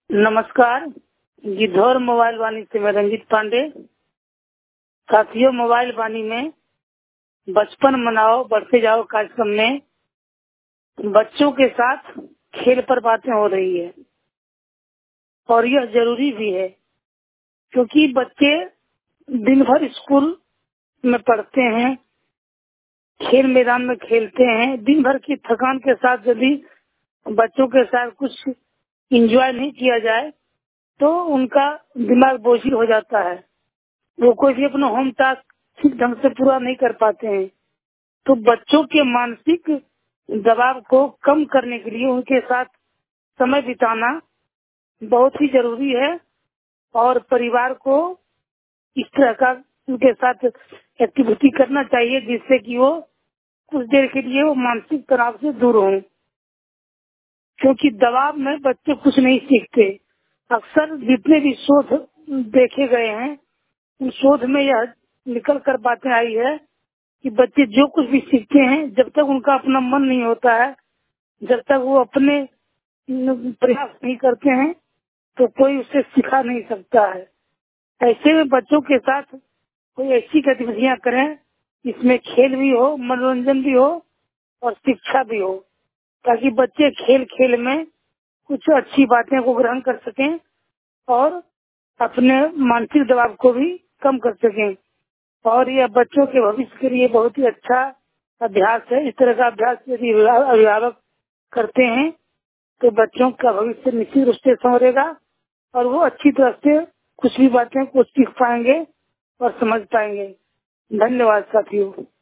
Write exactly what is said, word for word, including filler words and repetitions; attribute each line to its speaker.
Speaker 1: नमस्कार। गिद्धौर मोबाइल वाणी से मैं रंजीत पांडे। साथियों, मोबाइल वाणी में बचपन मनाओ बढ़ते जाओ कार्यक्रम में बच्चों के साथ खेल पर बातें हो रही है और यह जरूरी भी है, क्योंकि बच्चे दिन भर स्कूल में पढ़ते हैं, खेल मैदान में खेलते हैं। दिन भर की थकान के साथ यदि बच्चों के साथ कुछ एंजॉय नहीं किया जाए तो उनका दिमाग बोझिल हो जाता है। वो कोई भी अपना होम टास्क ठीक ढंग से पूरा नहीं कर पाते हैं। तो बच्चों के मानसिक दबाव को कम करने के लिए उनके साथ समय बिताना बहुत ही जरूरी है और परिवार को इस तरह का उनके साथ एक्टिविटी करना चाहिए जिससे कि वो कुछ देर के लिए वो मानसिक तनाव से दूर हों, क्योंकि दबाव में बच्चे कुछ नहीं सीखते। अक्सर जितने भी शोध देखे गए हैं उन शोध में यह निकल कर बातें आई है कि बच्चे जो कुछ भी सीखते हैं, जब तक उनका अपना मन नहीं होता है, जब तक वो अपने प्रयास नहीं करते हैं तो कोई उसे सिखा नहीं सकता है। ऐसे में बच्चों के साथ कोई ऐसी गतिविधियां करें जिसमें खेल भी हो, मनोरंजन भी हो और शिक्षा भी हो, ताकि बच्चे खेल खेल में कुछ अच्छी बातें को ग्रहण कर सकें और अपने मानसिक दबाव को भी कम कर सकें। और यह बच्चों के भविष्य के लिए बहुत ही अच्छा अभ्यास है। इस तरह का अभ्यास यदि अभिभावक करते हैं तो बच्चों का भविष्य निश्चित रूप से संवरेगा और वो अच्छी तरह से कुछ भी बातें को सीख पाएंगे और समझ पाएंगे। धन्यवाद साथियों।